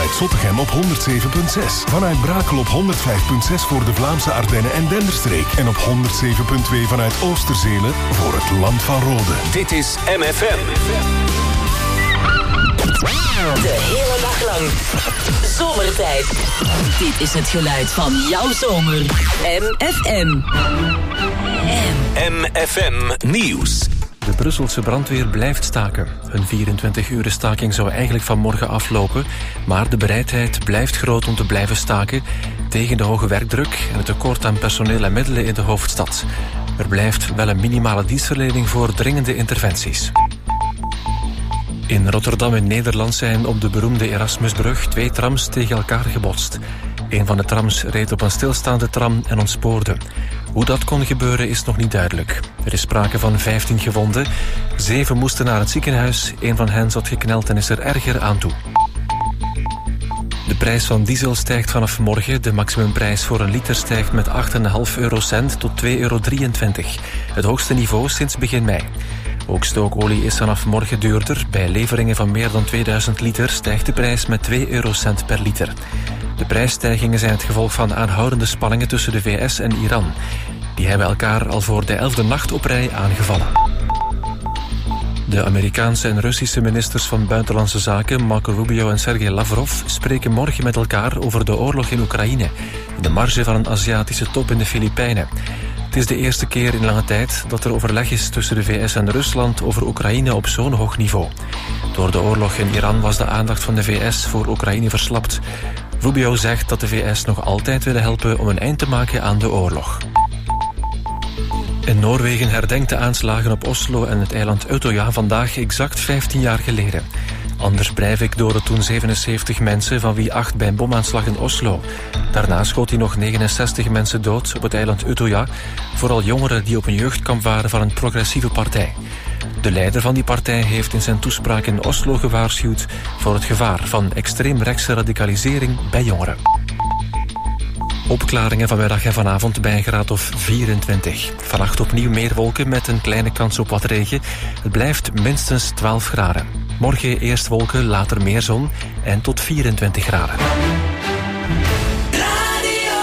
vanuit Zottegem op 107.6. Vanuit Brakel op 105.6 voor de Vlaamse Ardennen en Denderstreek. En op 107.2 vanuit Oosterzele voor het Land van Rode. Dit is MFM. De hele dag lang. Zomertijd. Dit is het geluid van jouw zomer. MFM. MFM Nieuws. De Brusselse brandweer blijft staken. Hun 24-uren staking zou eigenlijk vanmorgen aflopen, maar de bereidheid blijft groot om te blijven staken tegen de hoge werkdruk en het tekort aan personeel en middelen in de hoofdstad. Er blijft wel een minimale dienstverlening voor dringende interventies. In Rotterdam in Nederland zijn op de beroemde Erasmusbrug 2 trams tegen elkaar gebotst. Een van de trams reed op een stilstaande tram en ontspoorde. Hoe dat kon gebeuren is nog niet duidelijk. Er is sprake van 15 gewonden. 7 moesten naar het ziekenhuis. 1 van hen zat gekneld en is er erger aan toe. De prijs van diesel stijgt vanaf morgen. De maximumprijs voor een liter stijgt met 8,5 eurocent tot 2,23 euro. Het hoogste niveau sinds begin mei. Ook stookolie is vanaf morgen duurder. Bij leveringen van meer dan 2000 liter stijgt de prijs met 2 eurocent per liter. De prijsstijgingen zijn het gevolg van aanhoudende spanningen tussen de VS en Iran. Die hebben elkaar al voor de 11e nacht op rij aangevallen. De Amerikaanse en Russische ministers van Buitenlandse Zaken, Marco Rubio en Sergei Lavrov, spreken morgen met elkaar over de oorlog in Oekraïne, in de marge van een Aziatische top in de Filipijnen. Het is de eerste keer in lange tijd dat er overleg is tussen de VS en Rusland over Oekraïne op zo'n hoog niveau. Door de oorlog in Iran was de aandacht van de VS voor Oekraïne verslapt. Rubio zegt dat de VS nog altijd willen helpen om een eind te maken aan de oorlog. In Noorwegen herdenkt de aanslagen op Oslo en het eiland Utøya vandaag exact 15 jaar geleden. Anders Breivik doodde toen 77 mensen, van wie 8 bij een bomaanslag in Oslo. Daarna schoot hij nog 69 mensen dood op het eiland Utøya, vooral jongeren die op een jeugdkamp waren van een progressieve partij. De leider van die partij heeft in zijn toespraak in Oslo gewaarschuwd voor het gevaar van extreemrechtse radicalisering bij jongeren. Opklaringen vanmiddag en vanavond bij een graad of 24. Vannacht opnieuw meer wolken met een kleine kans op wat regen. Het blijft minstens 12 graden. Morgen eerst wolken, later meer zon en tot 24 graden. Radio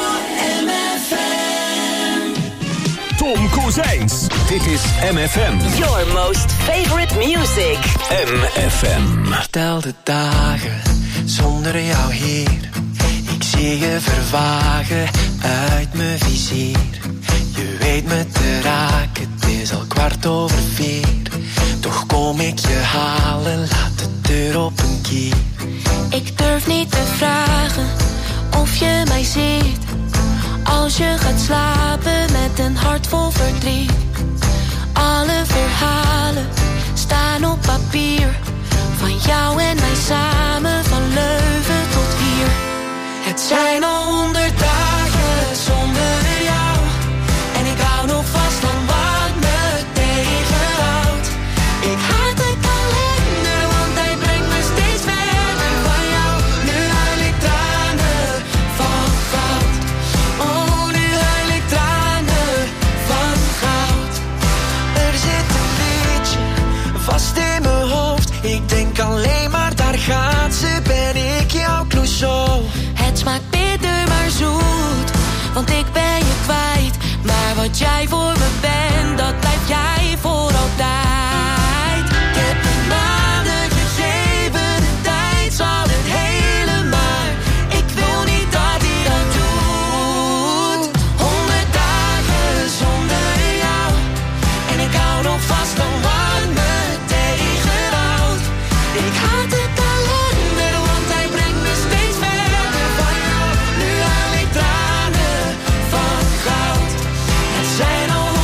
MFM. Tom Kozijns. Dit is MFM. Your most favorite music. MFM. Tel de dagen zonder jou hier. Ik zie je vervagen uit mijn vizier. Je weet me te raken, het is al 4:15. Toch kom ik je halen, laat de deur op een kier. Ik durf niet te vragen of je mij ziet. Als je gaat slapen met een hart vol verdriet. Alle verhalen staan op papier. Van jou en mij samen, van Leuven tot hier. Het zijn al 100 dagen zonder jou. En ik hou nog vast aan wat me tegenhoudt. Ik haat de kalender, want hij brengt me steeds verder van jou. Nu huil ik tranen van goud. Oh, nu huil ik tranen van goud. Er zit een liedje vast in mijn hoofd. Ik denk alleen maar, daar gaat ze, ben ik jouw Clouseau. Het smaakt bitter maar zoet, want ik ben je kwijt. Maar wat jij voor me bent, dat blijf jij voor altijd. Ik heb een maanden gegeven, de tijd zal het hele maar. Ik wil niet dat hij dat doet. 100 dagen zonder jou. En ik hou nog vast aan wat me tegenhoudt. Ik haat de kalender, want hij brengt me steeds verder van jou. Nu haal ik tranen van goud. Het zijn al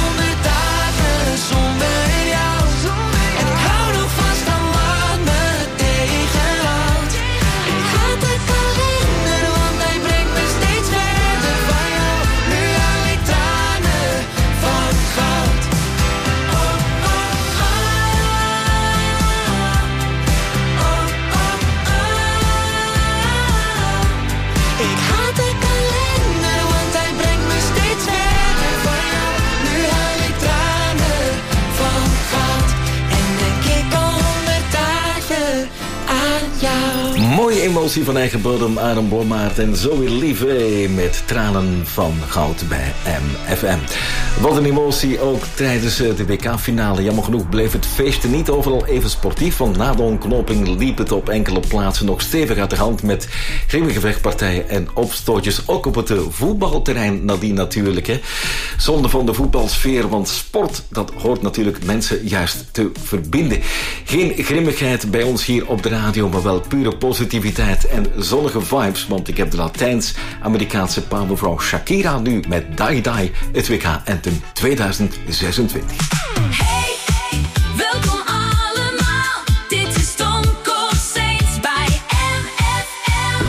Mooie emotie van eigen bodem, Aaron Blommaert en Zoe Live met Tranen van Goud bij MFM. Wat een emotie ook tijdens de WK-finale. Jammer genoeg bleef het feestje niet overal even sportief, want na de ontknoping liep het op enkele plaatsen nog stevig uit de hand met grimmige vechtpartijen en opstootjes. Ook op het voetbalterrein nadien natuurlijk. Hè. Zonde van de voetbalsfeer, want sport, dat hoort natuurlijk mensen juist te verbinden. Geen grimmigheid bij ons hier op de radio, maar wel pure positiviteit en zonnige vibes, want ik heb de Latijns-Amerikaanse powervrouw Shakira nu met Die Die, het WK Anthem 2026. Hey, welkom allemaal. Dit is Tom Koolsteens bij MFM.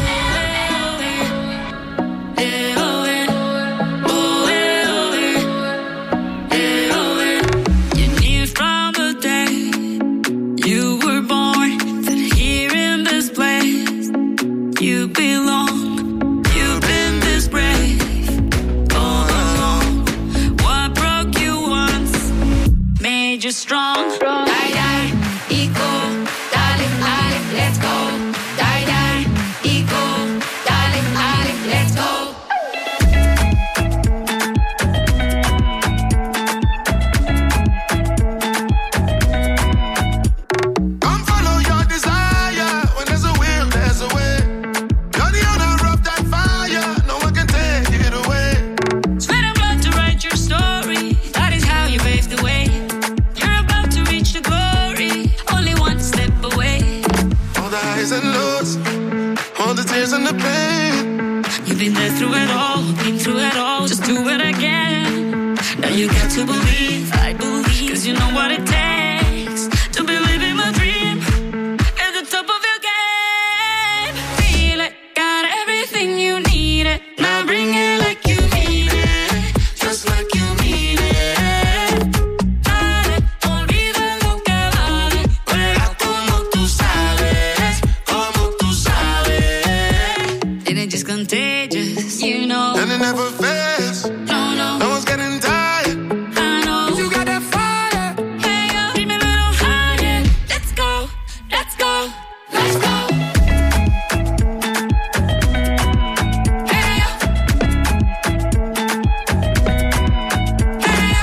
You knew from the day you were born that here in this place you belong. You've been this brave all along. What broke you once made you strong. Die, die, equal, darling, darling, let's go. Die, die, equal, darling, darling, let's go. Come follow your desire. When there's a will, there's a way. You're the owner of that fire. No one can take it away. Sweat and blood to write your story. That is how you paved the way. You're about to reach the glory. Only one step away. All the highs and lows, all the tears and the pain. You've been there through it all, been through it all. Just do it again. Now you got to believe, I believe. Cause you know what it takes to believe in my dream. At the top of your game. Feel it, got everything you need it. Now bring it like you mean it. Just like you mean it. Dale, olvida lo que vale. Juega como tú sabes, como tú sabes. And it's just contagious, you know. And it never fails. No, no, No one's getting tired. I know. You got that fire. Hey, yo, dream a little higher. Let's go, let's go, let's go. Hey, yo. Hey,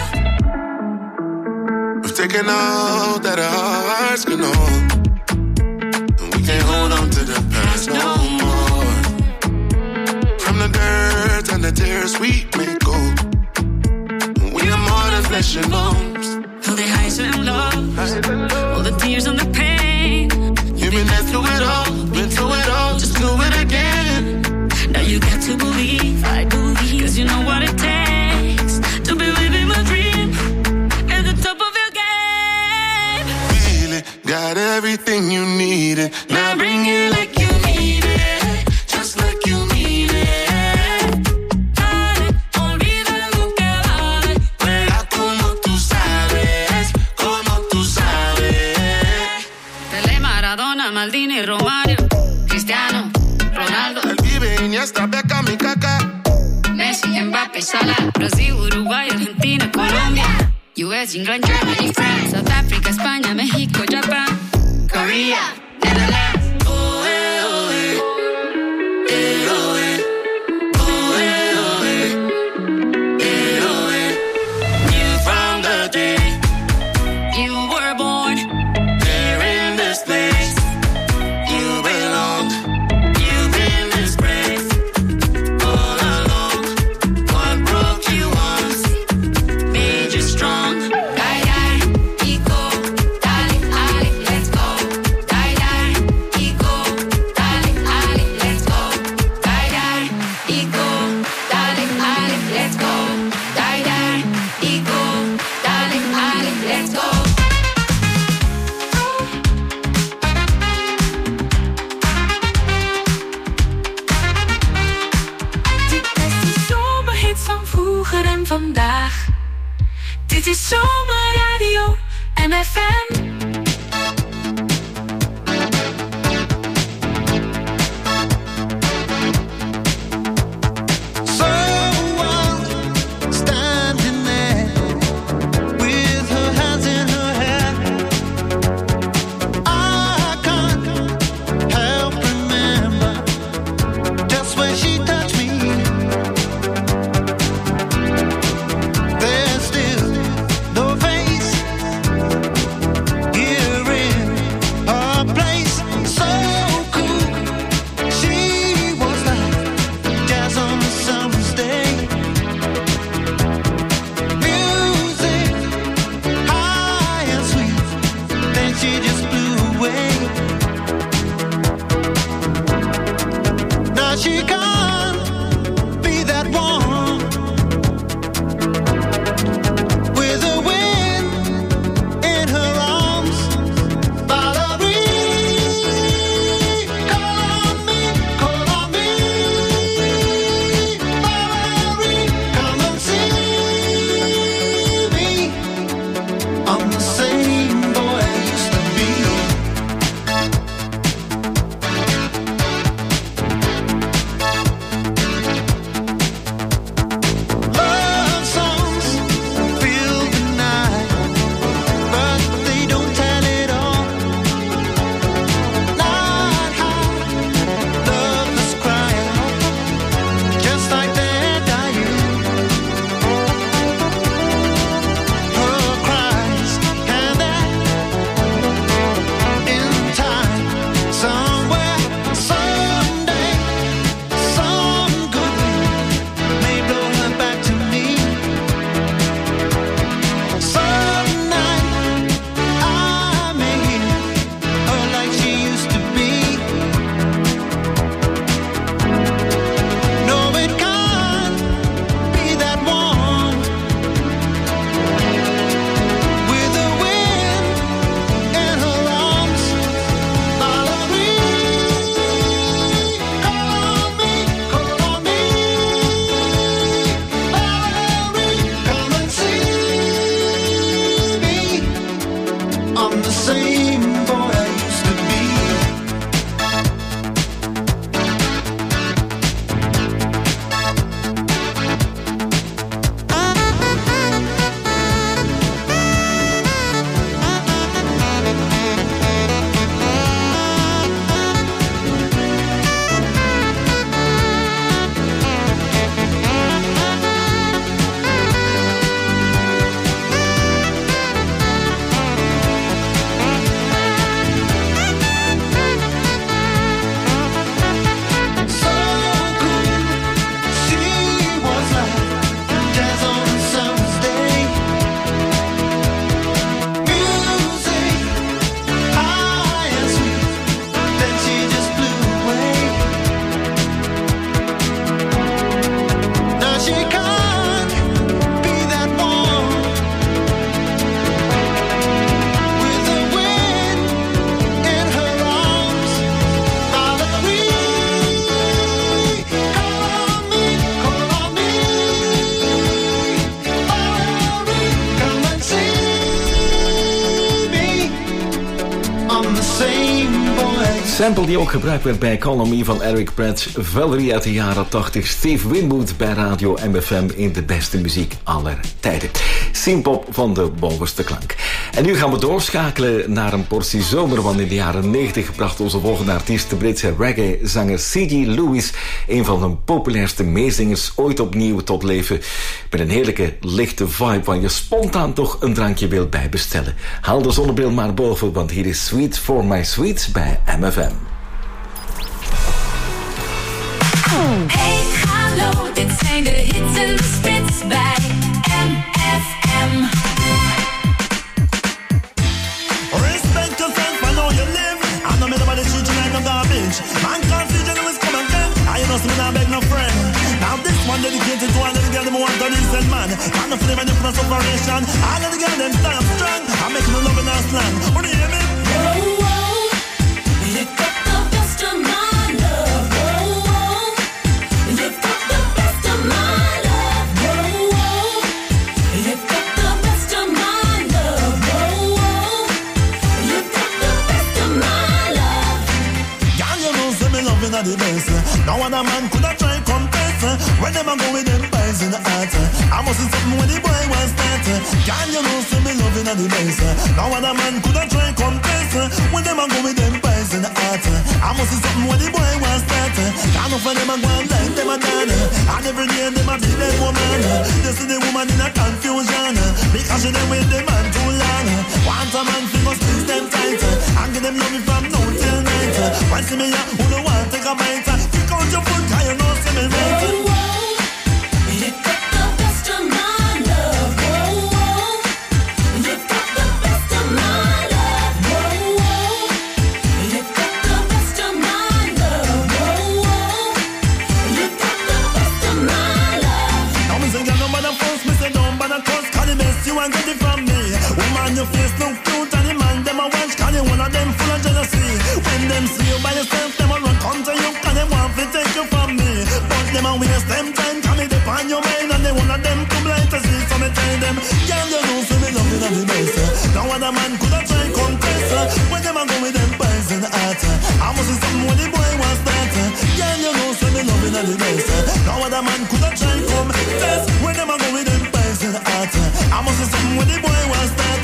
yo. We've taken all that our hearts can hold. And we can't hold on to the past no more. From the dirt and the tears we make gold. We are more than flesh and bones. All the highs and lows, all the tears and the pain. You've been there through it all, been through it all. Just do it again. Now you got to believe, I believe. Cause you know what it takes to believe in my dream. At the top of your game. Feel it, got everything you needed. Now bring it like you need it. Just like you need it. Dale, olvida lo que vale. Juega como tú sabes, como tú sabes. Pelé, Maradona, Maldini, Romario, Cristiano, Ronaldo, El vive Iniesta, Beckham y Kaká. Messi, Mbappé, Salah, Brasil, Uruguay, Argentina, Colombia, US, England, Germany, France, South Africa, España, México, Japan, Korea, Netherlands. Oh, eh, oh, eh. Eh, oh, eh. Oh, eh, oh, eh. Eh, oh, eh. Knew from the day you were born, There in this place, you belong. you've been this brave all along. What broke you once Made you strong. Die, die, equal, darling, darling, let's go. Die, die, equal, darling, darling, let's go. Die, die, equal, darling, darling, let's go. Die, die, equal, darling, darling, let's go. Dit is de zomerhit van vroeger en vandaag. Dit is Zomerradio MFM. Standing there with her hands in her hair, I can't help remembering sample die ook gebruikt werd bij Call On Me van Eric Pratt, Valerie uit de jaren 80, Steve Winwood bij Radio MFM in de beste muziek aller tijden. Simpop van de bovenste klank. En nu gaan we doorschakelen naar een portie zomer, want in de jaren 90 bracht onze volgende artiest, de Britse reggae-zanger C.G. Lewis, een van de populairste meezingers ooit opnieuw tot leven, met een heerlijke lichte vibe waar je spontaan toch een drankje wilt bijbestellen. Haal de zonnebril maar boven, want hier is Sweet for My Sweets bij MFM. Hey, hallo, dit zijn de hits en de spits bij MFM. Respect yourself, I know you live. I know me nobody treat you like no garbage. Man can't see you always come again. I know some not beg no friend. Now this one dedicated to all of the girls them want to listen, man. Man no flame and no separation. All of the girls them stand strong. I'm making a love in our slang. When you hear me? Whoa, whoa, you got the best of my love. Whoa, whoa, you got the best of my love. Whoa, whoa, you got the best of my love. Whoa, whoa, you got the best of my love. Girl, you know say me loving at the best. No other man could have tried confess. When them a go with them pies in the heart, I must see something when the boy was that. Girl, you know say me loving at the best. No other man could have tried confess. When them a go with them pies in the heart, I must see something when the boy was that. Can't for them a go and like them a done. And every day them a be them woman. They see the woman in a confusion because she them with the man too long. Want a man fi must squeeze them tight and give them love from noon till night. When see me a who don't want take a bite, kick out your foot 'cause you know see me right. Whoa, whoa, you got the best of my love. Whoa, whoa, you got the best of my love. Whoa, whoa, you got the best of my love. Whoa, whoa, you got the best of my love. Now me say girl no bother force me, say don't bother cause 'cause the best you want get it from me. Woman your face look cute and the man them a watch 'cause you one of them full of jealousy. When them see you by yourself them a run come to you 'cause they want to take you from me. But them a waste them time 'cause me dip on your mind and they one of them too blind to see. So me tell them, girl you know say me loving at the best. No other man could have tried confess. When them a go with them pies in the heart, I must see something when the boy was that. Girl you know say me loving at the best. No other man could have tried confess. When them a go with them pies in the heart, I must see something when the boy was that.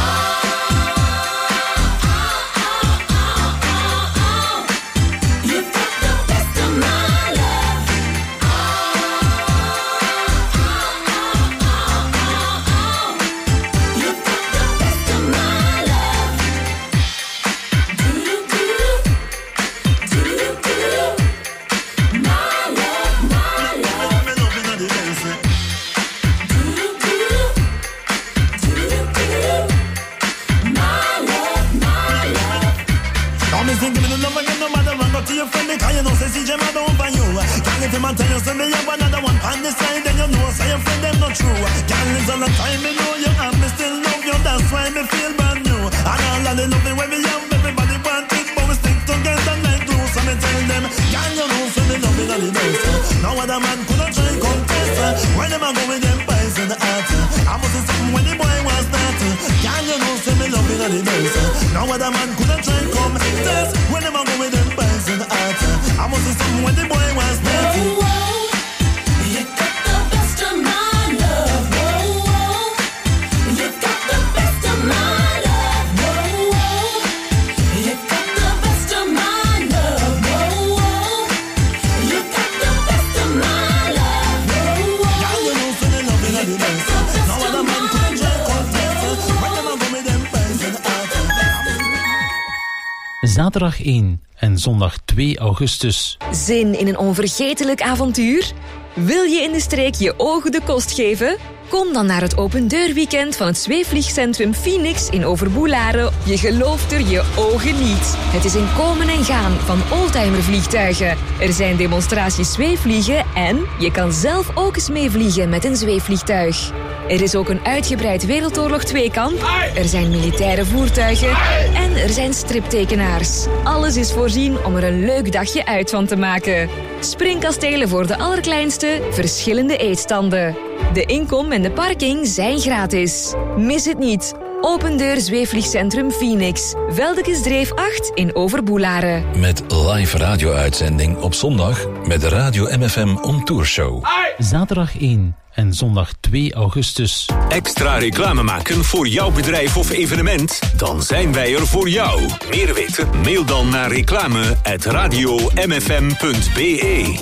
You got the best of my love. You got the best of my love. Do do do do do. My love, my love. Me loving at the best. Do do do do do. My love, my love. Now me sing give me the love again, no matter run go to your friend because you know say CJ mad over you. Can't if him and tell you say me have another one on the side, then you know say your friend them not true. Can't live all the time, me know you and me still love you. That's why me feel brand new. And all of the love when we have, everybody want it, but we stick together like glue. So me tell them, can't you know say me love it at the best. No other man could have tried confess. When them a go with them pies in the heart, I must see something when the boy was that. Can't you know say me love it at the best. No other man could have tried confess. When them a go with them pies in the heart, I must see something when the boy was that. Whoa, whoa, you got the best of my love. Whoa, whoa, you got the best of my love. Whoa, whoa, you got the best of my love. Whoa, whoa, you got the best of my love. Whoa, whoa, Girl, you know say me love it at the best. No other man could have tried confess. When them a go with them pies in the heart. Zaterdag 1 en zondag 2 augustus. Zin in een onvergetelijk avontuur? Wil je in de streek je ogen de kost geven? Kom dan naar het opendeurweekend van het zweefvliegcentrum Phoenix in Overboelaren. Je gelooft er je ogen niet. Het is een komen en gaan van oldtimervliegtuigen. Er zijn demonstraties zweefvliegen en je kan zelf ook eens meevliegen met een zweefvliegtuig. Er is ook een uitgebreid Wereldoorlog 2-kamp. Er zijn militaire voertuigen. En er zijn striptekenaars. Alles is voorzien om er een leuk dagje uit van te maken. Springkastelen voor de allerkleinste, verschillende eetstanden. De inkom en de parking zijn gratis. Mis het niet. Open Deur Zweefvliegcentrum Phoenix. Veldekesdreef 8 in Overboelaren. Met live radio-uitzending op zondag met de Radio MFM On Tour Show. Zaterdag 1 en zondag 2 augustus. Extra reclame maken voor jouw bedrijf of evenement? Dan zijn wij er voor jou. Meer weten? Mail dan naar reclame@radiomfm.be.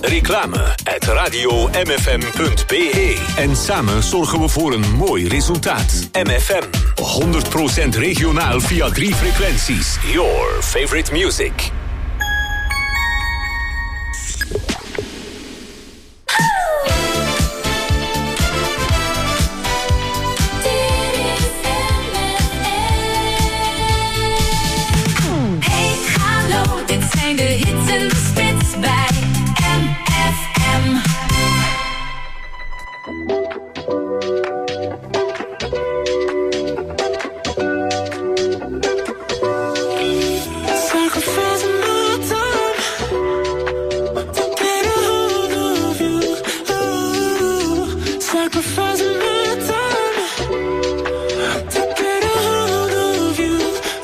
Reclame@radiomfm.be. En samen zorgen we voor een mooi resultaat. MFM. 100% regionaal via 3 frequenties. Your favorite music. De hits en de spits bij MFM. Sacrificing my time to get a hold of you. Sacrificing my time to get a hold of you.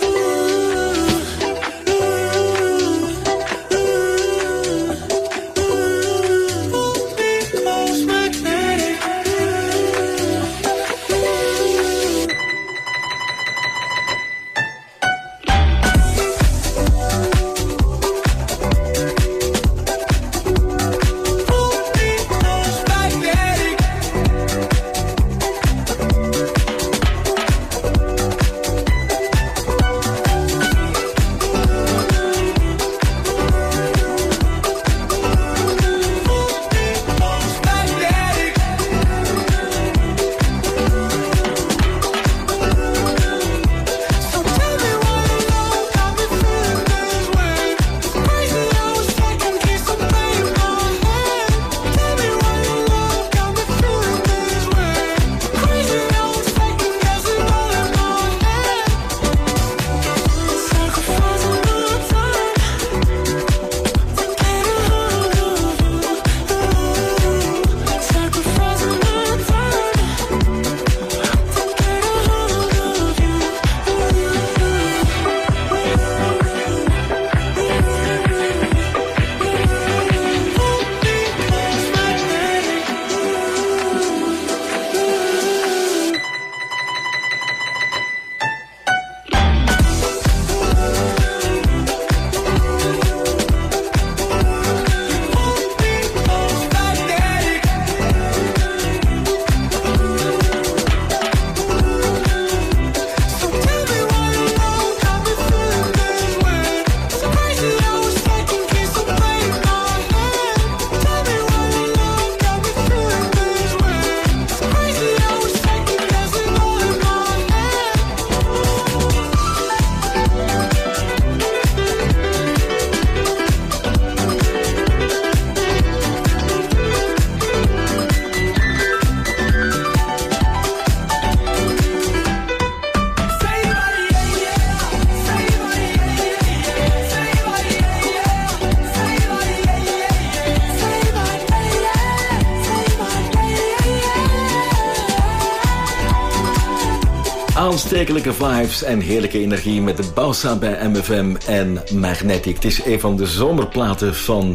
Aanstekelijke vibes en heerlijke energie met de Bausa bij MFM en Magnetic. Het is een van de zomerplaten van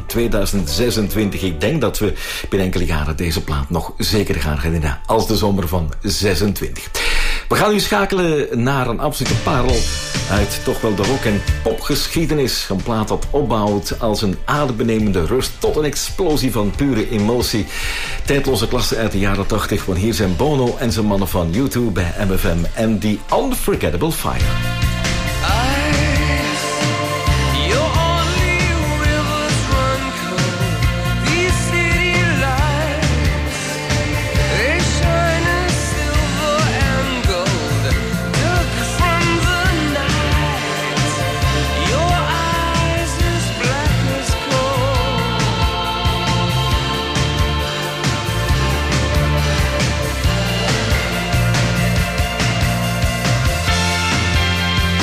2026. Ik denk dat we binnen enkele jaren deze plaat nog zeker gaan herinneren als de zomer van 26. We gaan nu schakelen naar een absolute parel uit toch wel de rock- en popgeschiedenis. Een plaat dat opbouwt als een adembenemende rust tot een explosie van pure emotie. Tijdloze klasse uit de jaren 80, want hier zijn Bono en zijn mannen van U2 bij MFM en The Unforgettable Fire. I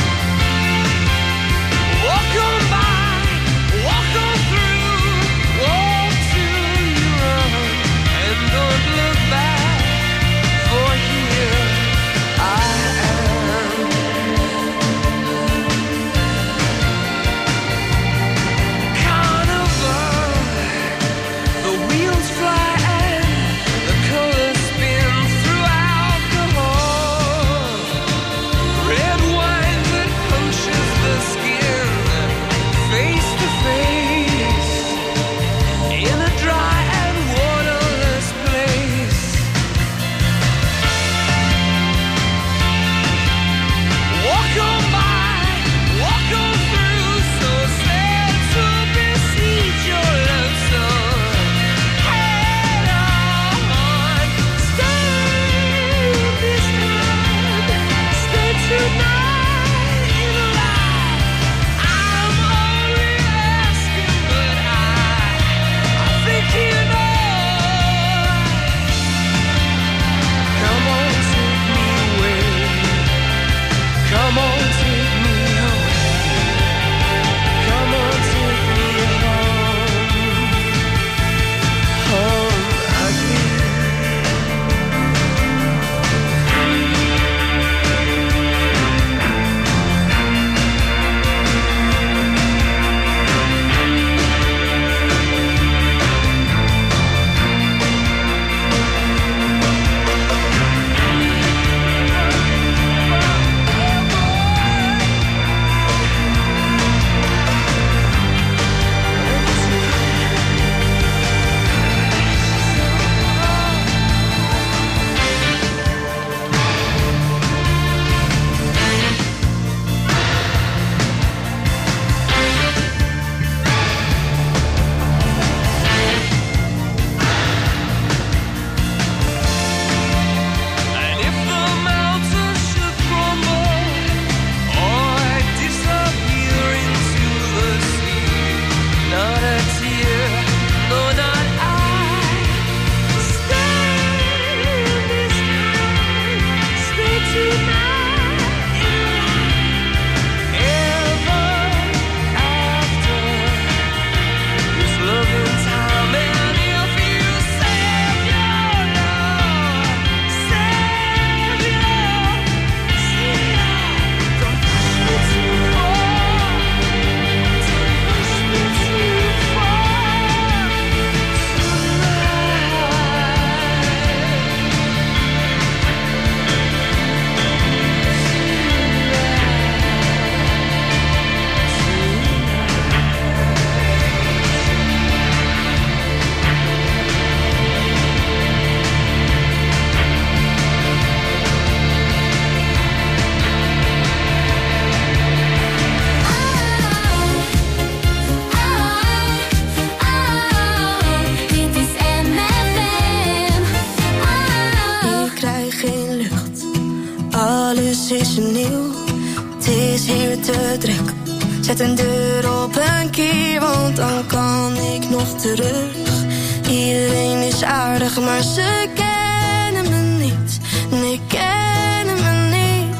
is nieuw. Het is hier te druk. Zet een deur op een kier, want dan kan ik nog terug. Iedereen is aardig, maar ze kennen me niet. Nee, kennen me niet.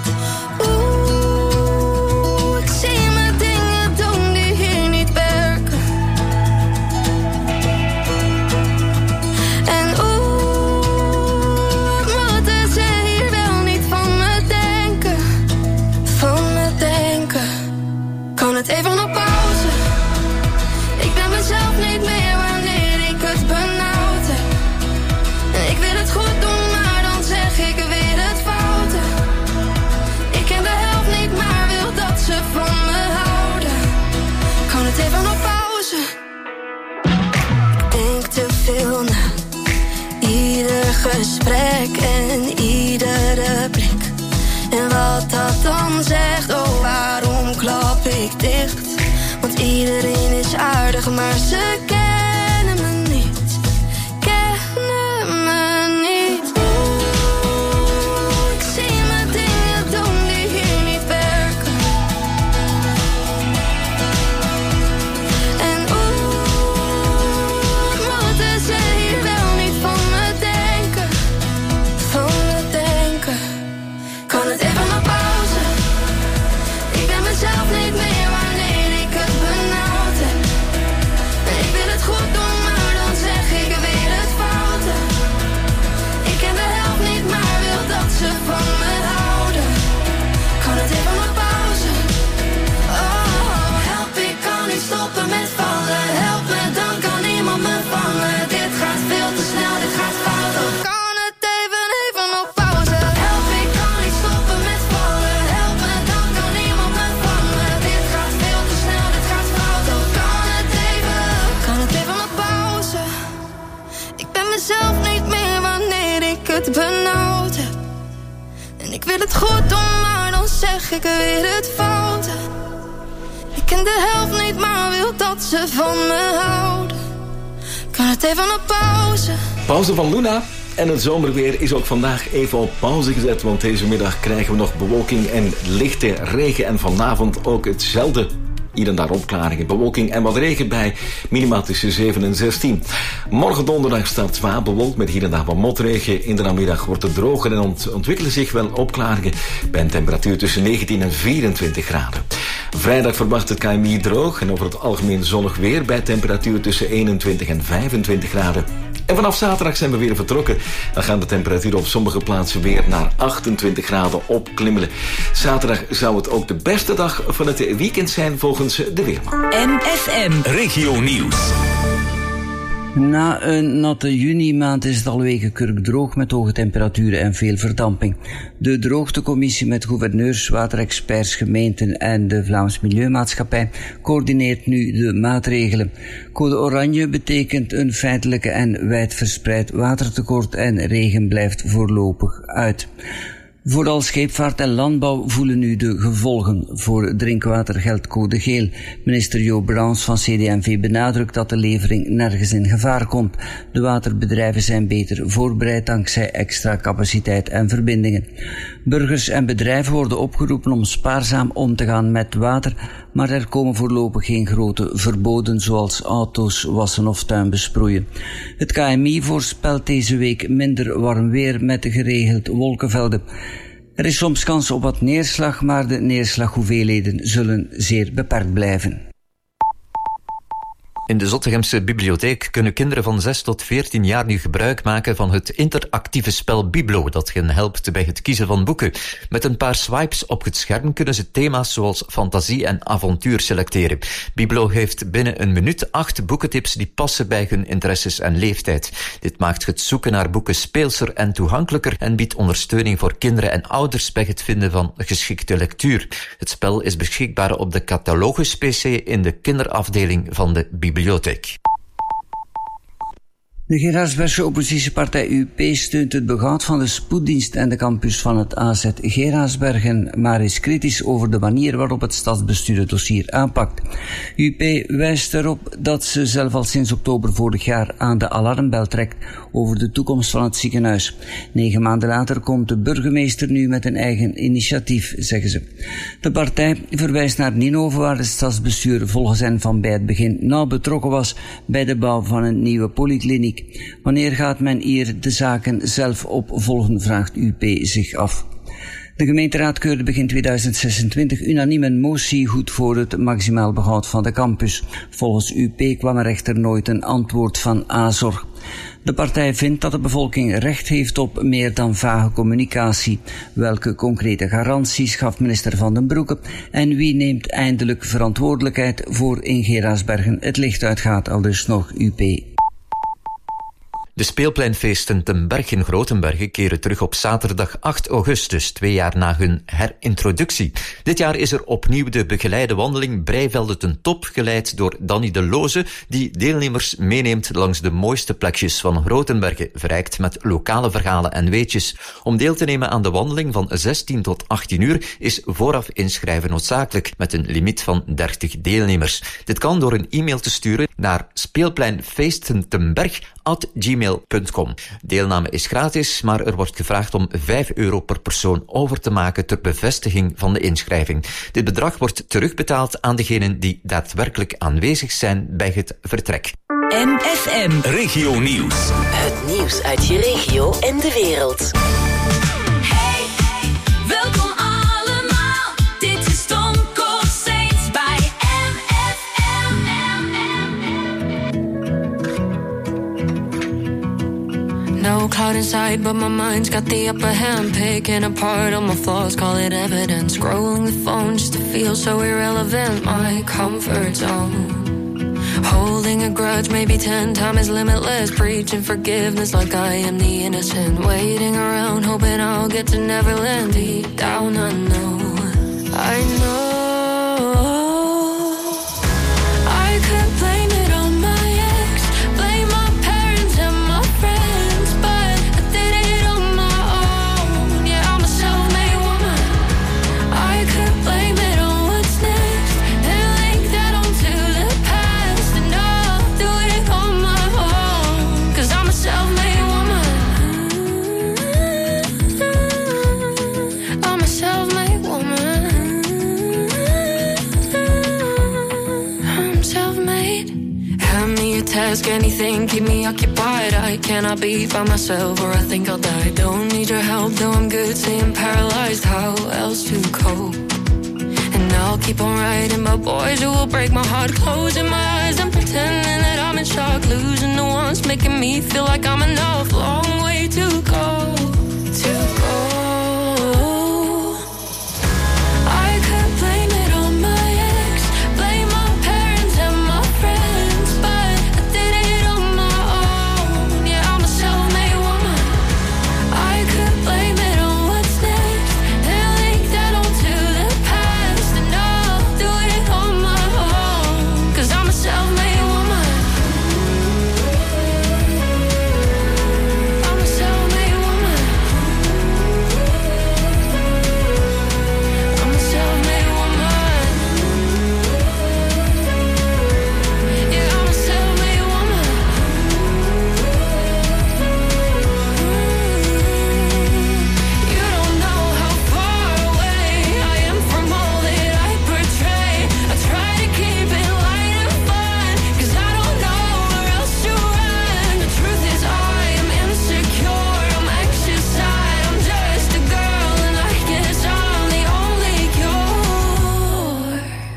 Oeh, ik zie me dingen doen die hier niet werken. En oeh, moeten ze hier wel niet van me denken. Van me denken. Kan het even op pauze? Ik ben mezelf niet meer wanneer ik het benauwd heb. En ik wil het goed doen, maar dan zeg ik weer het foute. Ik ken de helft niet, maar wil dat ze van me houden. Kan het even op pauze? Ik denk te veel na. Ieder gesprek en iedere blik. En wat dat dan zegt, oh waarom klap ik dicht? Want iedereen is aardig, maar ze kennen me niet. Kennen me niet. Oeh, ik zie me dingen doen die hier niet werken. En oeh, moeten ze hier wel niet van me denken. Van me denken. Kan het even op pauze? Ik ben mezelf niet meer wanneer ik het benauwd heb. En ik wil het goed doen, maar dan zeg ik weer het foute. Ik ken de helft niet, maar wil dat ze van me houden. Kan het even op pauze? Oh, help, ik kan niet stoppen met vallen. Help me, dan kan niemand me vangen. Dit gaat veel te snel, dit gaat fout. Oh, kan het even op pauze? Help, ik kan niet stoppen met vallen. Help me, dan kan niemand me vangen. Dit gaat veel te snel, dit gaat fout. Oh, kan het even op pauze? Ik ben mezelf niet meer wanneer ik het benauwd heb. En ik wil het goed doen, maar dan zeg ik weer het foute. Ik ken de helft niet, maar wil dat ze van me houden. Kan het even op pauze? Pauze van Luna. En het zomerweer is ook vandaag even op pauze gezet, want deze middag krijgen we nog bewolking en lichte regen. En vanavond ook hetzelfde. Hier en daar opklaringen, bewolking en wat regen bij, minima tussen 7 en 16. Morgen donderdag staat zwaar bewolkt met hier en daar wat motregen. In de namiddag wordt het droger en ontwikkelen zich wel opklaringen bij een temperatuur tussen 19 en 24 graden. Vrijdag verwacht het KMI droog en over het algemeen zonnig weer bij temperatuur tussen 21 en 25 graden. En vanaf zaterdag zijn we weer vertrokken. Dan gaan de temperaturen op sommige plaatsen weer naar 28 graden opklimmelen. Zaterdag zou het ook de beste dag van het weekend zijn volgens de weerman. MFM Regio Nieuws. Na een natte junimaand is het al weken kurkdroog met hoge temperaturen en veel verdamping. De droogtecommissie met gouverneurs, waterexperts, gemeenten en de Vlaams Milieumaatschappij coördineert nu de maatregelen. Code oranje betekent een feitelijke en wijdverspreid watertekort en regen blijft voorlopig uit. Vooral scheepvaart en landbouw voelen nu de gevolgen. Voor drinkwater geldt code geel. Minister Jo Browns van CD&V benadrukt dat de levering nergens in gevaar komt. De waterbedrijven zijn beter voorbereid dankzij extra capaciteit en verbindingen. Burgers en bedrijven worden opgeroepen om spaarzaam om te gaan met water, maar er komen voorlopig geen grote verboden zoals auto's wassen of tuin besproeien. Het KMI voorspelt deze week minder warm weer met geregeld wolkenvelden. Er is soms kans op wat neerslag, maar de neerslaghoeveelheden zullen zeer beperkt blijven. In de Zottegemse bibliotheek kunnen kinderen van 6 tot 14 jaar nu gebruik maken van het interactieve spel Biblo, dat hen helpt bij het kiezen van boeken. Met een paar swipes op het scherm kunnen ze thema's zoals fantasie en avontuur selecteren. Biblo heeft binnen een minuut 8 boekentips die passen bij hun interesses en leeftijd. Dit maakt het zoeken naar boeken speelser en toegankelijker en biedt ondersteuning voor kinderen en ouders bij het vinden van geschikte lectuur. Het spel is beschikbaar op de Catalogus-PC in de kinderafdeling van de bibliotheek. De Geraardsbergse oppositiepartij UP steunt het behoud van de spoeddienst en de campus van het AZ Geraardsbergen, maar is kritisch over de manier waarop het stadsbestuur het dossier aanpakt. UP wijst erop dat ze zelf al sinds oktober vorig jaar aan de alarmbel trekt over de toekomst van het ziekenhuis. 9 maanden later komt de burgemeester nu met een eigen initiatief, zeggen ze. De partij verwijst naar Ninove, waar het stadsbestuur volgens hen van bij het begin nauw betrokken was bij de bouw van een nieuwe polykliniek. Wanneer gaat men hier de zaken zelf opvolgen, vraagt UP zich af. De gemeenteraad keurde begin 2026 unaniem een motie goed voor het maximaal behoud van de campus. Volgens UP kwam er echter nooit een antwoord van Azor. De partij vindt dat de bevolking recht heeft op meer dan vage communicatie. Welke concrete garanties gaf minister Van den Broeke en wie neemt eindelijk verantwoordelijkheid voor in Geraardsbergen het licht uitgaat, aldus nog UP. De speelpleinfeesten ten Berg in Grotenbergen keren terug op zaterdag 8 augustus, 2 jaar na hun herintroductie. Dit jaar is er opnieuw de begeleide wandeling Breivelde ten Top, geleid door Danny de Loze, die deelnemers meeneemt langs de mooiste plekjes van Grotenbergen, verrijkt met lokale verhalen en weetjes. Om deel te nemen aan de wandeling van 16 tot 18 uur is vooraf inschrijven noodzakelijk, met een limiet van 30 deelnemers. Dit kan door een e-mail te sturen naar speelpleinfeestentenberg@gmail.com. Deelname is gratis, maar er wordt gevraagd om €5 per persoon over te maken ter bevestiging van de inschrijving. Dit bedrag wordt terugbetaald aan degenen die daadwerkelijk aanwezig zijn bij het vertrek. MFM Regio Nieuws. Het nieuws uit je regio en de wereld. Hey, welkom allemaal. Dit is Stone Cold Saints bij MFM. No cloud inside, but my mind's got the upper hand. Picking apart all my flaws, call it evidence. Scrolling the phone just to feel so irrelevant. My comfort zone. Holding a grudge, maybe 10 times limitless. Preaching forgiveness like I am the innocent. Waiting around, hoping I'll get to Neverland. Deep down I know I could blame it on my ex, blame my parents and my friends, but I did it on my own. Yeah, I'm a self-made woman. I could blame it on what's next, then link that onto the past, and I'll do it on my own, 'cause I'm a self-made woman. I'm a self-made woman. I'm self-made. Hand me a task, anything, keep me occupied. I cannot be by myself or I think I'll die. Don't need your help, though I'm good, saying paralyzed. How else to cope? And I'll keep on writing about boys who will break my heart. Closing my eyes and pretending that I'm in shock. Losing the ones making me feel like I'm enough. Long way to go, to go. I could blame it on my ex, blame my parents and my friends, but I did it on my own. Yeah, I'm a self-made woman. I could blame it on what's next, then link that onto the past, and I'll do it on my own, 'cause I'm a self-made woman. I'm a self-made woman. I'm a self-made woman. Yeah, I'm a self-made woman. You don't know how far away I am from all that I portray. I try to keep it light and fun, 'cause I don't know where else to run. The truth is I am insecure, I'm anxious, I'm just a girl, and I guess I'm the only cure.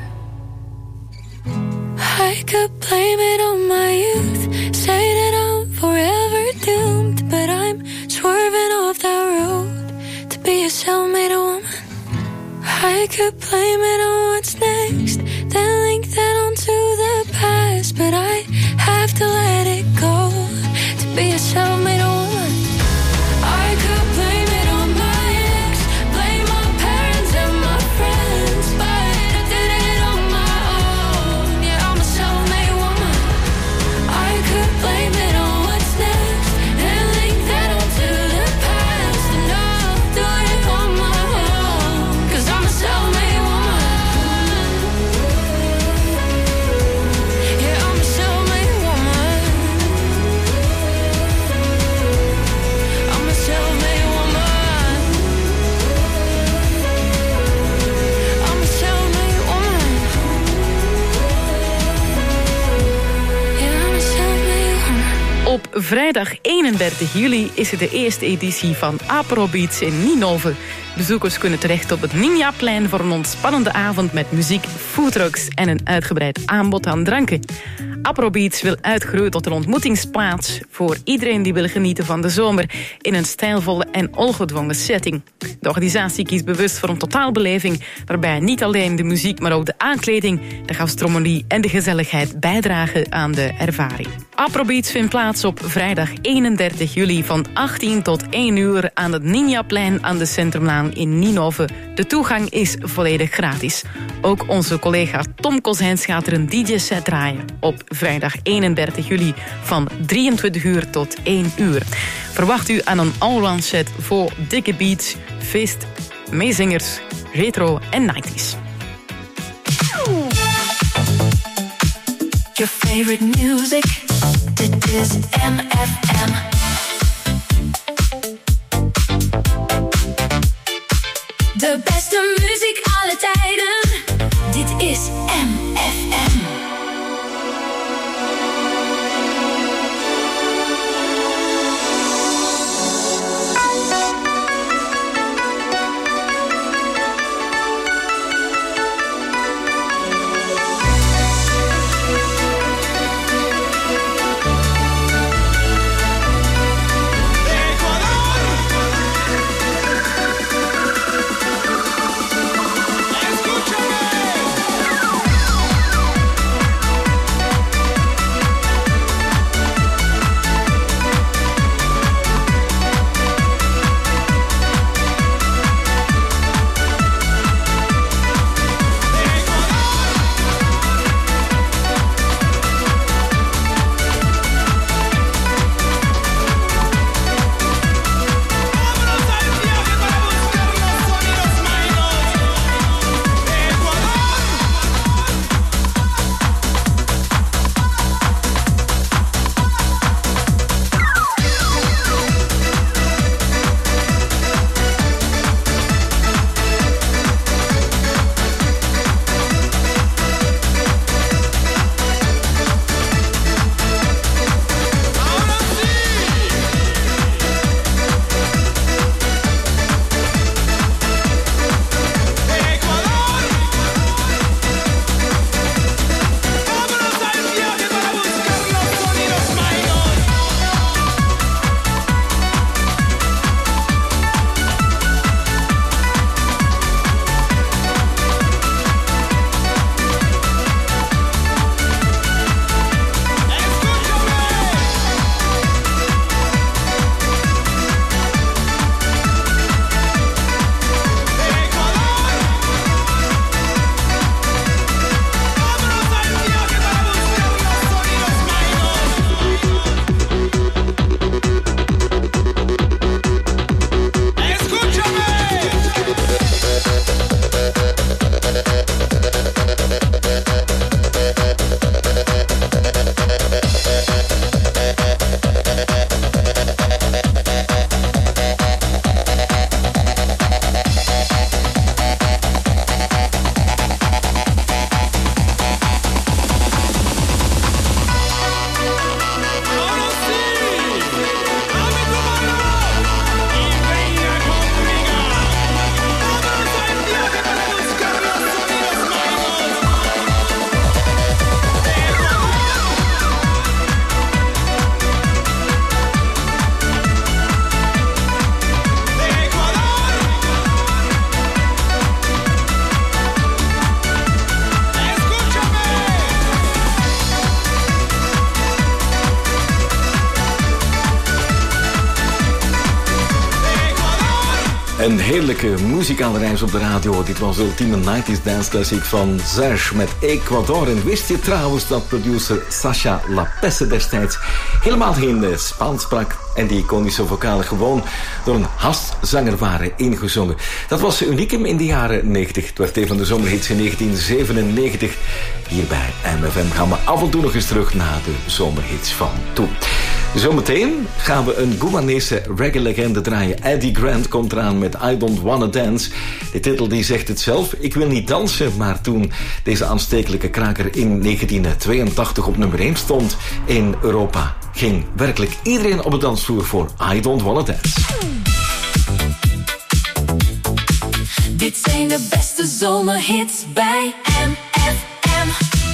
I could blame it on my youth, say that I'm forever doomed, but I'm swerving off that road to be a self-made woman. I could blame it on what's next, then link that onto the past, but I have to let it go to be a self-made woman. I could blame it on my ex, blame my parents and my friends, but I did it on my own. Yeah, I'm a self-made woman. I could blame it on what's next. Op vrijdag 31 juli is er de eerste editie van Afrobeats in Ninove. Bezoekers kunnen terecht op het Ninjaplein voor een ontspannende avond met muziek, foodtrucks en een uitgebreid aanbod aan dranken. Afrobeats wil uitgroeien tot een ontmoetingsplaats voor iedereen die wil genieten van de zomer in een stijlvolle en ongedwongen setting. De organisatie kiest bewust voor een totaalbeleving waarbij niet alleen de muziek, maar ook de aankleding, de gastronomie en de gezelligheid bijdragen aan de ervaring. Afrobeats vindt plaats op vrijdag 31 juli van 18 tot 1 uur aan het Ninjaplein aan de Centrumlaan in Ninove. De toegang is volledig gratis. Ook onze collega Tom Kozijns gaat er een DJ-set draaien op vrijdag 31 juli van 23 uur tot 1 uur. Verwacht u aan een allround set voor dikke beats, feest, meezingers, retro en 90s. Your favorite music, dit is MFM. De beste muziek alle tijden, dit is MFM. Een heerlijke muzikale reis op de radio. Dit was de ultieme 90s dance classic van Serge met Ecuador. En wist je trouwens dat producer Sasha Lapesse destijds helemaal geen Spaans sprak en die iconische vocalen gewoon door een gastzanger waren ingezongen. Dat was unicum in de jaren 90. Het werd een van de zomerhits in 1997. Hier bij MFM gaan we af en toe nog eens terug naar de zomerhits van toen. Zometeen gaan we een Guyanese reggae-legende draaien. Eddie Grant komt eraan met I Don't Wanna Dance. De titel die zegt het zelf. Ik wil niet dansen, maar toen deze aanstekelijke kraker in 1982 op nummer 1 stond in Europa, ging werkelijk iedereen op het dansvloer voor I Don't Wanna Dance. Dit zijn de beste zomerhits bij MFM.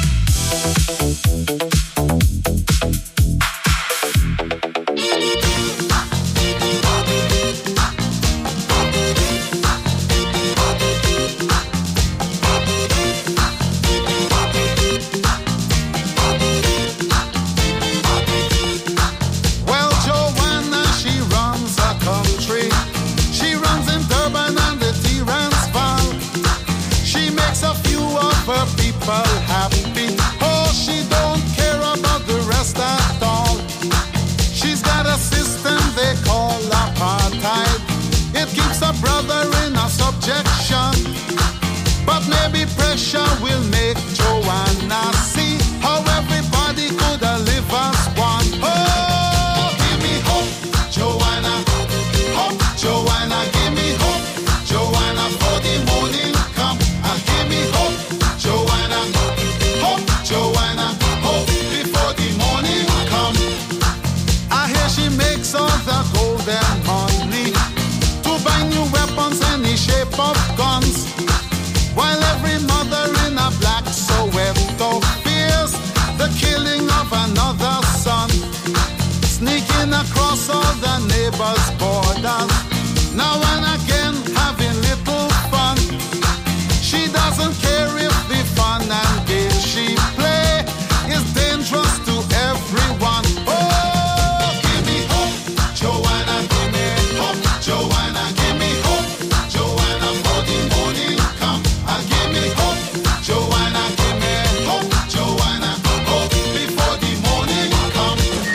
Happy. Oh, she don't care about the rest at all. She's got a system they call apartheid. It keeps a brother in a subjection. But maybe pressure will make Joanna see how everybody could live as one. Oh, give me hope, Joanna. Hope, Joanna, give me hope. Joanna, for the morning come. Give me hope, Joanna. Hope, Joanna, hope before the morning come. I hear she makes all the golden money to buy new weapons any shape of guns. While every mother in a black Soweto fears the killing of another son, sneaking across all the neighbors' borders, now and again having little fun. She doesn't care if the fun and game she play is dangerous to everyone. Oh, give me hope, Joanna, give me hope, Joanna, give me hope, Joanna, for the morning come. Give me hope, Joanna, give me hope, Joanna, hope before the morning come.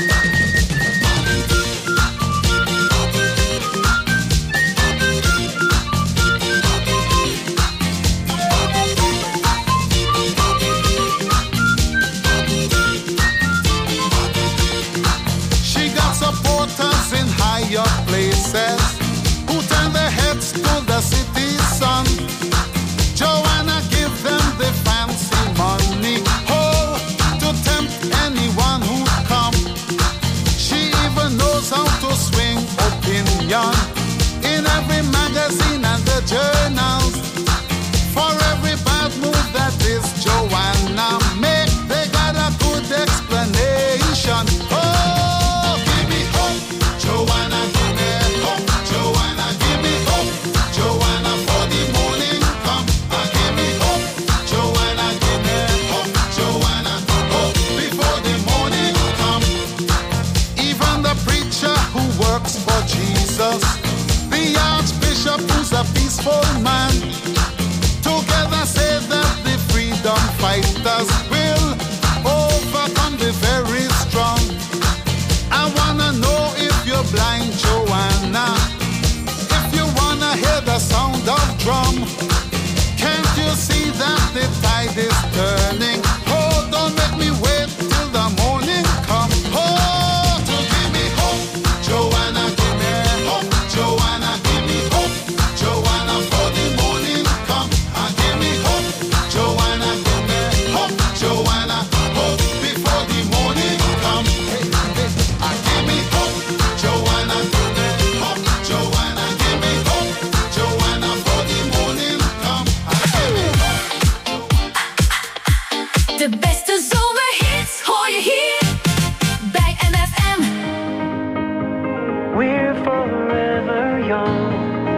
She got supporters in higher places who turn their heads to the city sun. Joanna give them the fancy money, oh, to tempt anyone who come. She even knows how to swing opinion in every magazine and the journals. For every bad move that this Joanna make, they got a good explanation. Oh, give me hope, Joanna, give me hope, Joanna, give me hope, Joanna, for the morning come. Give me hope, Joanna, give me hope, Joanna, hope before the morning come. Even the preacher who works for Jesus, the archbishop who's a peaceful man, together say that the freedom fighters will overcome the very strong. I wanna know if you're blind, Joanna, if you wanna hear the sound of drum. Can't you see that the tide is turning? Oh, don't make me wait till the morning come. Oh, to give me hope, Joanna, give me hope, Joanna, give me hope, Joanna, for the morning come. Give me hope, Joanna, give me hope, Joanna, hope before the morning come. Give me hope, Joanna, give me hope, Joanna, give me hope, Joanna, for the morning come. Give me hope. De beste zomerhits hoor je hier bij MFM. We're forever young.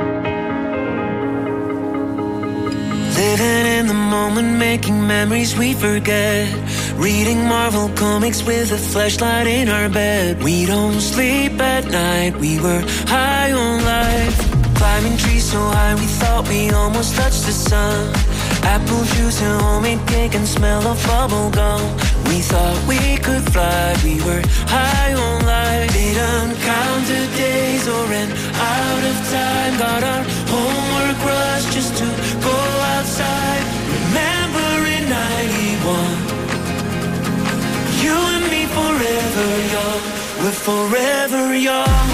Living in the moment, making memories we forget. Reading Marvel comics with a flashlight in our bed. We don't sleep at night, we were high on life. Climbing trees so high we thought we almost touched the sun. Apple juice and homemade cake and smell of bubble gum. We thought we could fly, we were high on life. Didn't count the days or ran out of time. Got our homework rush just to go outside. Remember in 91, you and me forever young. We're forever young.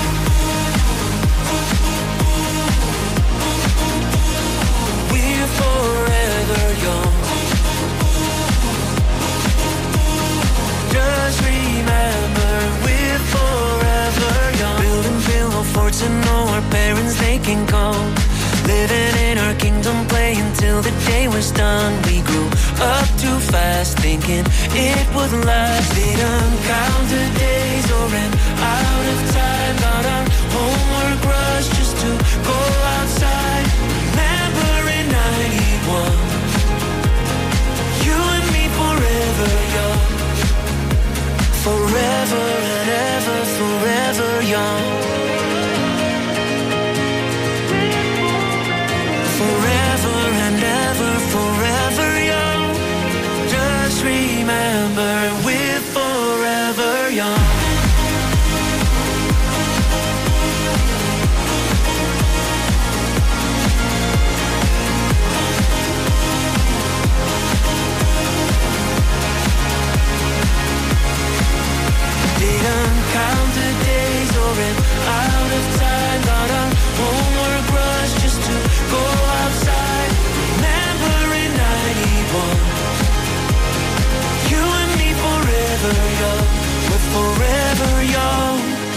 We're forever young. Just remember to know our parents, they can come. Living in our kingdom, playing till the day was done. We grew up too fast, thinking it would last. Didn't count the days or ran out of time. Got our homework rush just to go outside. Remember in 91, you and me forever young. Forever and ever, forever young. Forever and ever, forever young. Just remember we're forever young. Didn't count the days or ran out of time. Got our homework rush just to go outside. Remember in 91, you and me forever young. We're forever young.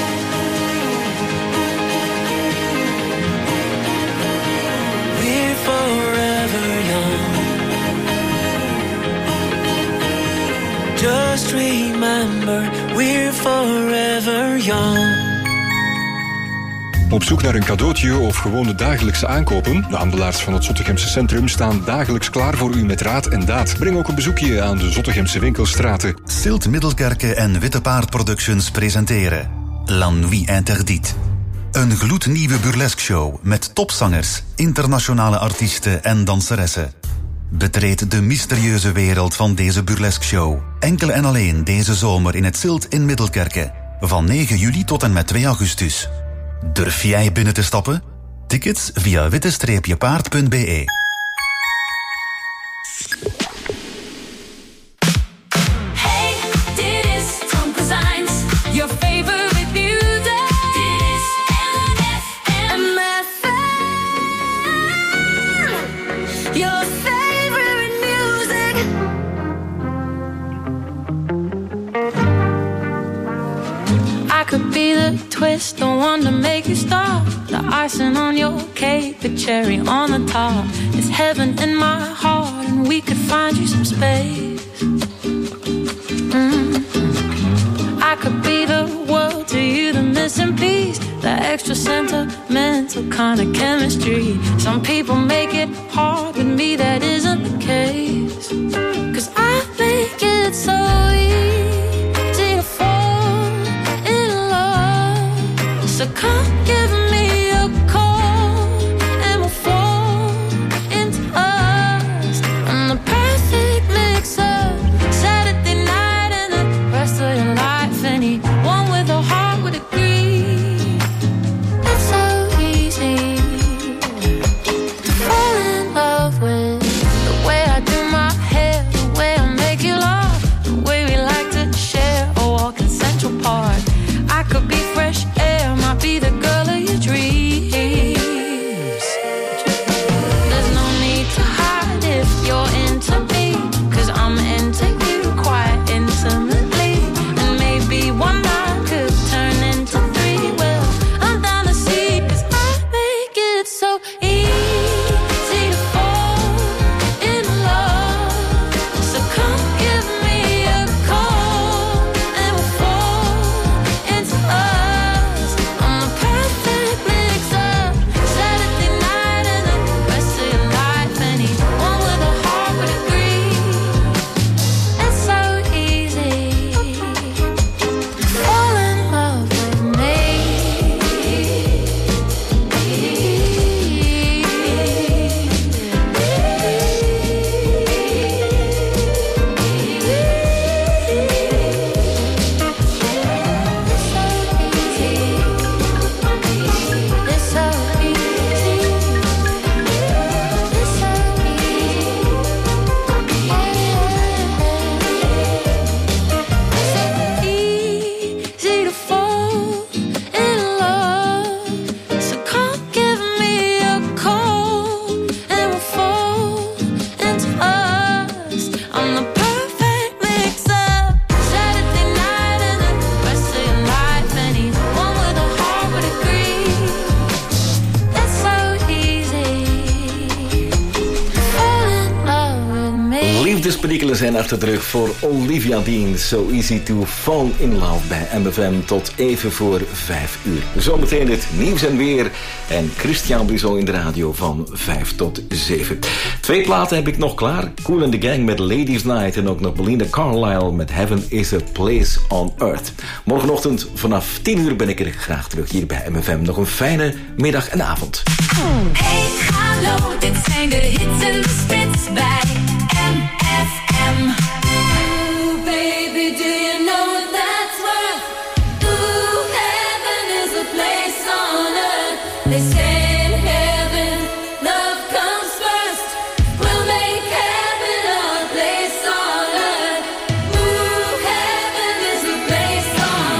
We're forever young. Just remember we're forever young. Op zoek naar een cadeautje of gewoon de dagelijkse aankopen? De handelaars van het Zottegemse centrum staan dagelijks klaar voor u met raad en daad. Breng ook een bezoekje aan de Zottegemse winkelstraten. Silt Middelkerke en Witte Paard Productions presenteren La Nuit Interdite. Een gloednieuwe burlesque show met topzangers, internationale artiesten en danseressen. Betreed de mysterieuze wereld van deze burlesque show. Enkel en alleen deze zomer in het Silt in Middelkerke. Van 9 juli tot en met 2 augustus. Durf jij binnen te stappen? Tickets via witte-paard.be. Hey, dit is Tom Kozijns. Your favorite music. Dit is MFM. Your favorite music. I could be the twist, the one to make you stop. The icing on your cake, the cherry on the top. It's heaven in my heart, and we could find you some space. I could be the world to you, the missing piece, the extra sentimental kind of chemistry. Some people make it hard, with me that isn't the case. 'Cause I make it so easy to fall in love. So come give me a call and we'll fall into us. And the perfect mix of Saturday night and the rest of your life. Anyone with a heart would agree. It's so easy to fall in love with the way I do my hair, the way I make you laugh, the way we like to share a walk in Central Park. I could be fresh air, might be the girl of your dreams. There's no need to hide if you're into me, 'cause I'm into you quite intimately. And maybe one night could turn into 3. perikelen zijn achter de rug voor Olivia Dean. So Easy to Fall in Love bij MFM tot even voor 5 uur. Zometeen het nieuws en weer. En Christian Brisson in de radio van 5 tot 7. 2 platen heb ik nog klaar. Kool and the Gang met Ladies Night. En ook nog Belinda Carlisle met Heaven is a Place on Earth. Morgenochtend vanaf 10 uur ben ik er graag terug hier bij MFM. Nog een fijne middag en avond. Hey, hallo, dit zijn de hits en de spits bij MFM. Ooh, baby, do you know what that's worth? Ooh, heaven is a place on earth. They say in heaven, love comes first. We'll make heaven a place on earth. Ooh, heaven is a place on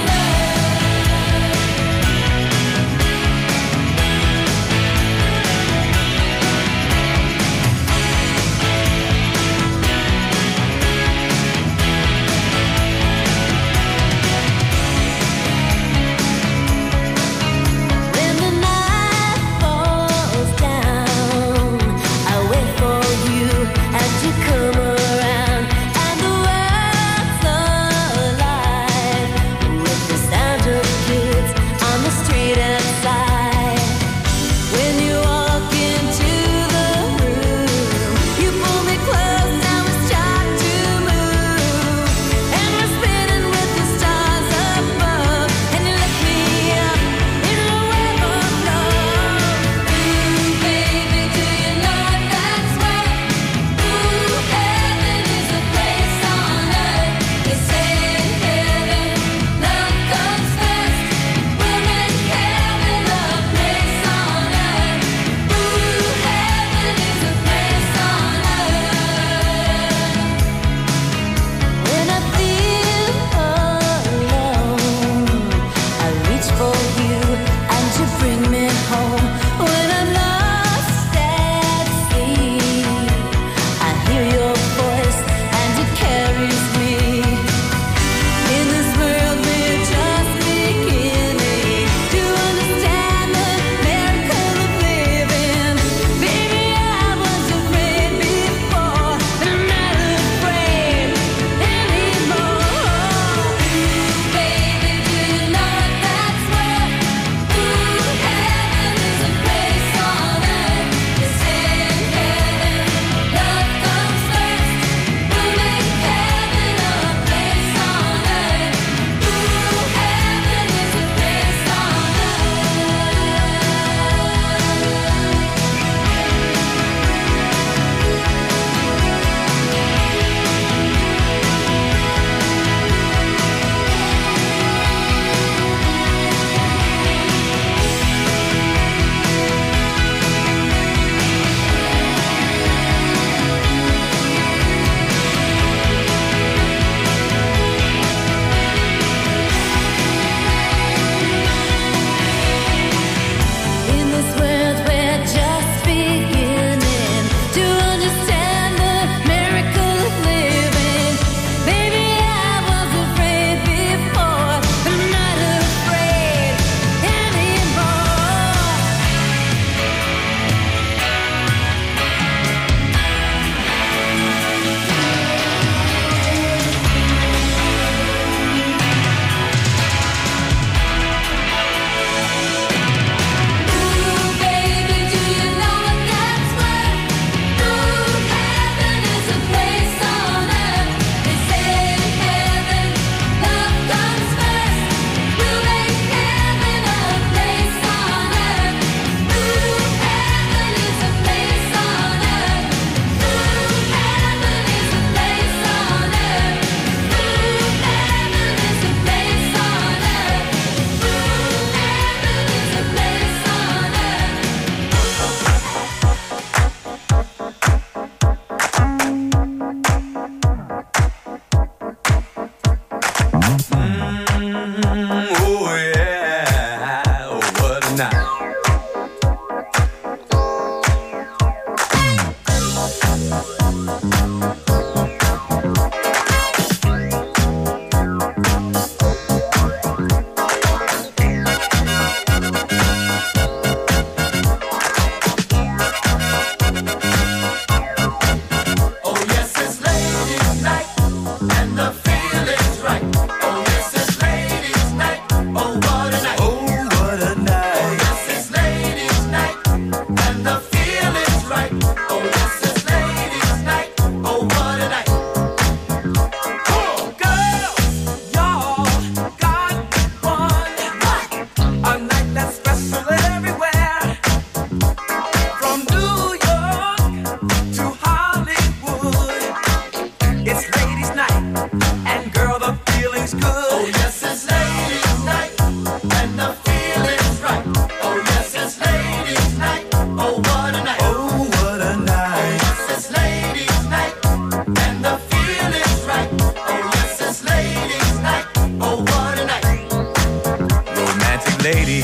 lady,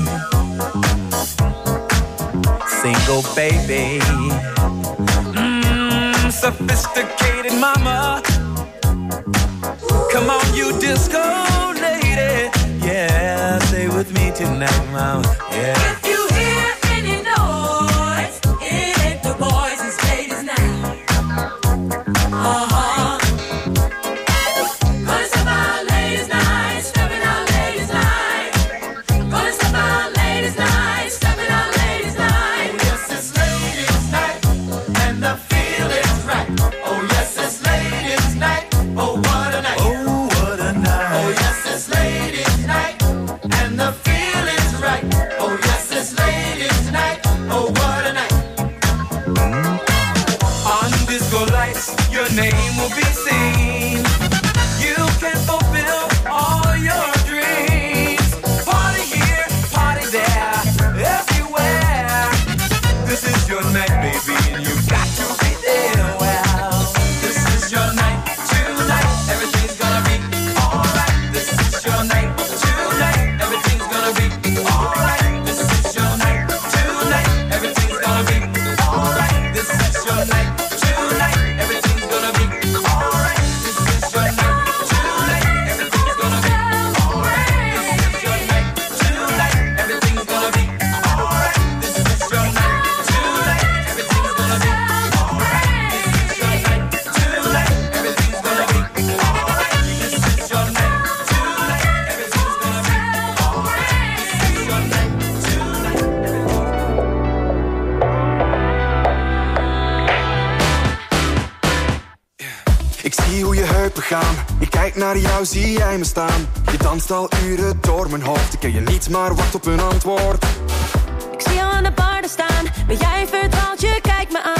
single baby, sophisticated mama. Come on, you disco lady, yeah, stay with me tonight, mama, yeah. If you hear any noise, it ain't the boys, it's ladies now. Gonna step out ladies night, stepping out ladies night. Gonna step out ladies night, stepping out ladies night. Oh yes, it's ladies night, and the feel is right. Oh yes, it's ladies night. Oh what a night. Oh what a night. Oh yes, it's ladies night, and the feel is right. Oh yes, it's ladies night. Oh what a night. On disco lights, your name will be seen. You can fulfill all your dreams. Party here, party there, everywhere. This is your night, baby, and you got to be there. Well, this is your night tonight. Everything's gonna be alright. This is your night tonight. Everything's gonna be alright. This is your night tonight. Everything's gonna be alright. This is your night tonight. Everything's gonna be alright. This is your night tonight. Everything's gonna be alright. This is your night tonight. Everything's gonna be alright. This is your night tonight. Everything's gonna be alright. This is your night tonight. Everything's gonna be alright. This is your night tonight. Everything's gonna be alright. This is your night Ik zie hoe je huid begaan. Ik kijk naar jou, zie jij me staan. Je danst al uren door mijn hoofd. Ik ken je niet, maar wacht op een antwoord. Ik zie jou aan de bar staan. Ben jij verdwaald, je kijkt me aan.